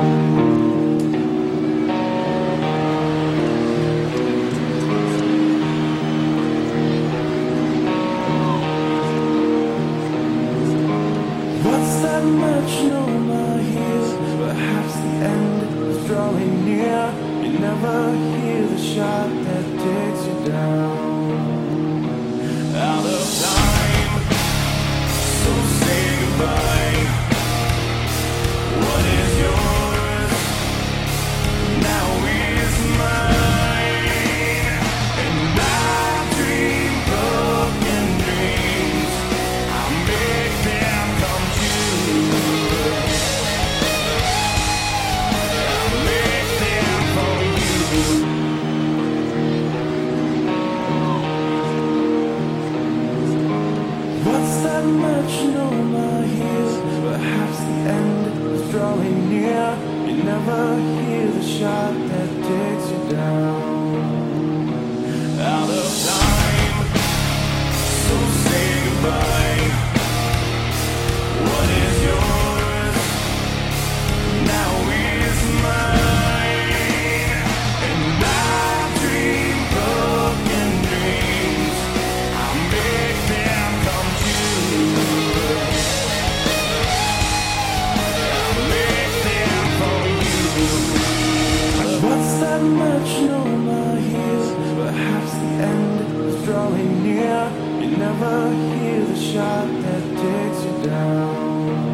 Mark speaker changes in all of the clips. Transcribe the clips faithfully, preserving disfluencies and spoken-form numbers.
Speaker 1: What's that metronome I hear? Perhaps the end is drawing near. You never hear the shot that takes you down. Out of time, so say goodbye. What is yours now is mine. And I dream broken dreams. I make them come true. I make them for you. What's that metronome I hear? Perhaps the end is drawing near. You never hear the shot that takes you down. Out of time, so say goodbye. What is yours now is mine. And I dream broken dreams. I make them come true. I make them for you. What's that metronome I hear? Perhaps the end is drawing near. You never hear the shot that takes you down.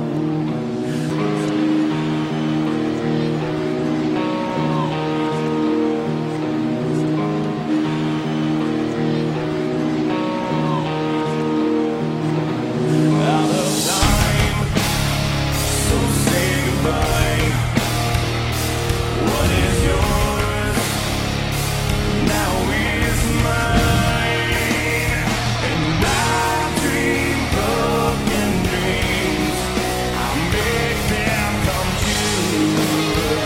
Speaker 1: Out of time, so say goodbye. What is yours now is mine. And I dream broken dreams. I make them come true.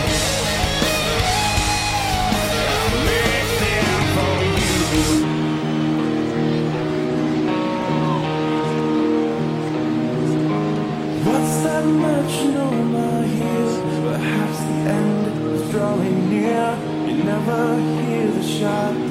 Speaker 1: I make them for you. What's that metronome I hear? Perhaps the end is drawing near. You never hear the shot